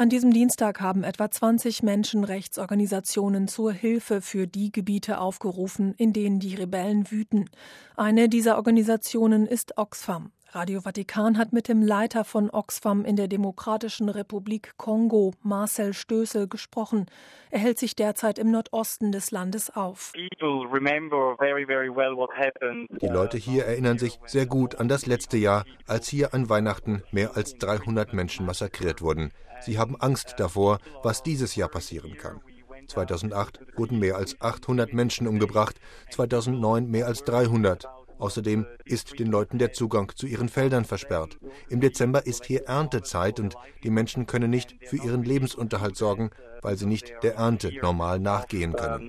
An diesem Dienstag haben etwa 20 Menschenrechtsorganisationen zur Hilfe für die Gebiete aufgerufen, in denen die Rebellen wüten. Eine dieser Organisationen ist Oxfam. Radio Vatikan hat mit dem Leiter von Oxfam in der Demokratischen Republik Kongo, Marcel Stößel, gesprochen. Er hält sich derzeit im Nordosten des Landes auf. Die Leute hier erinnern sich sehr gut an das letzte Jahr, als hier an Weihnachten mehr als 300 Menschen massakriert wurden. Sie haben Angst davor, was dieses Jahr passieren kann. 2008 wurden mehr als 800 Menschen umgebracht, 2009 mehr als 300. Außerdem ist den Leuten der Zugang zu ihren Feldern versperrt. Im Dezember ist hier Erntezeit und die Menschen können nicht für ihren Lebensunterhalt sorgen, weil sie nicht der Ernte normal nachgehen können.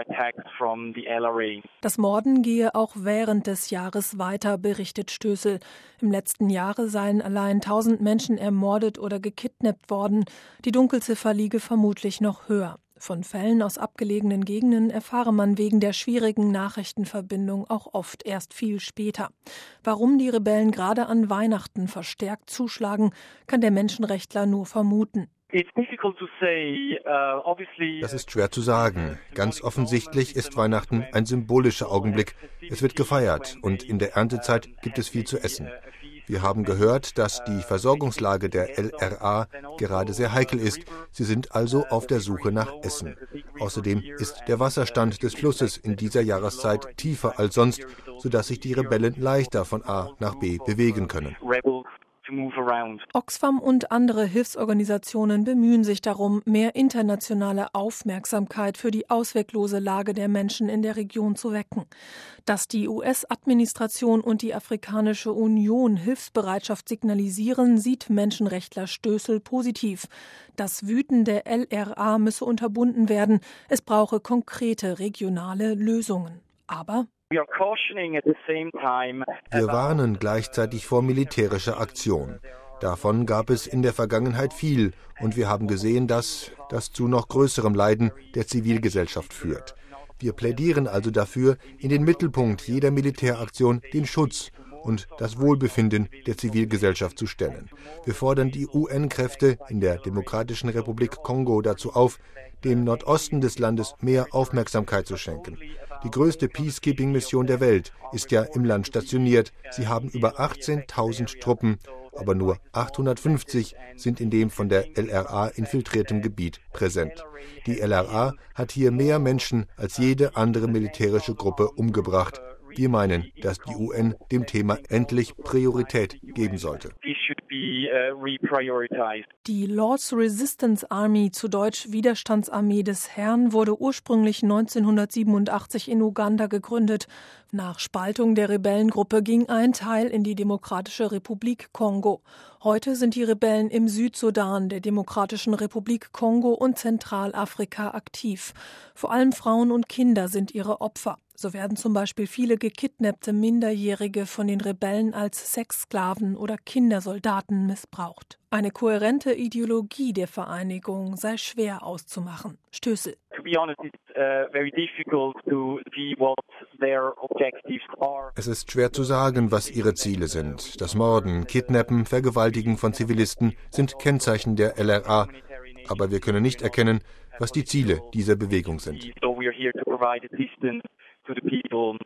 Das Morden gehe auch während des Jahres weiter, berichtet Stößel. Im letzten Jahre seien allein 1000 Menschen ermordet oder gekidnappt worden. Die Dunkelziffer liege vermutlich noch höher. Von Fällen aus abgelegenen Gegenden erfahre man wegen der schwierigen Nachrichtenverbindung auch oft erst viel später. Warum die Rebellen gerade an Weihnachten verstärkt zuschlagen, kann der Menschenrechtler nur vermuten. Das ist schwer zu sagen. Ganz offensichtlich ist Weihnachten ein symbolischer Augenblick. Es wird gefeiert und in der Erntezeit gibt es viel zu essen. Wir haben gehört, dass die Versorgungslage der LRA gerade sehr heikel ist. Sie sind also auf der Suche nach Essen. Außerdem ist der Wasserstand des Flusses in dieser Jahreszeit tiefer als sonst, sodass sich die Rebellen leichter von A nach B bewegen können. Oxfam und andere Hilfsorganisationen bemühen sich darum, mehr internationale Aufmerksamkeit für die ausweglose Lage der Menschen in der Region zu wecken. Dass die US-Administration und die Afrikanische Union Hilfsbereitschaft signalisieren, sieht Menschenrechtler Stößel positiv. Das Wüten der LRA müsse unterbunden werden. Es brauche konkrete regionale Lösungen. Aber wir warnen gleichzeitig vor militärischer Aktion. Davon gab es in der Vergangenheit viel und wir haben gesehen, dass das zu noch größerem Leiden der Zivilgesellschaft führt. Wir plädieren also dafür, in den Mittelpunkt jeder Militäraktion den Schutz und das Wohlbefinden der Zivilgesellschaft zu stellen. Wir fordern die UN-Kräfte in der Demokratischen Republik Kongo dazu auf, dem Nordosten des Landes mehr Aufmerksamkeit zu schenken. Die größte Peacekeeping-Mission der Welt ist ja im Land stationiert. Sie haben über 18.000 Truppen, aber nur 850 sind in dem von der LRA infiltrierten Gebiet präsent. Die LRA hat hier mehr Menschen als jede andere militärische Gruppe umgebracht. Wir meinen, dass die UN dem Thema endlich Priorität geben sollte. Die Lord's Resistance Army, zu Deutsch Widerstandsarmee des Herrn, wurde ursprünglich 1987 in Uganda gegründet. Nach Spaltung der Rebellengruppe ging ein Teil in die Demokratische Republik Kongo. Heute sind die Rebellen im Südsudan, der Demokratischen Republik Kongo und Zentralafrika aktiv. Vor allem Frauen und Kinder sind ihre Opfer. So werden zum Beispiel viele gekidnappte Minderjährige von den Rebellen als Sexsklaven oder Kindersoldaten missbraucht. Eine kohärente Ideologie der Vereinigung sei schwer auszumachen. Stößel. Es ist schwer zu sagen, was ihre Ziele sind. Das Morden, Kidnappen, Vergewaltigen von Zivilisten sind Kennzeichen der LRA. Aber wir können nicht erkennen, was die Ziele dieser Bewegung sind.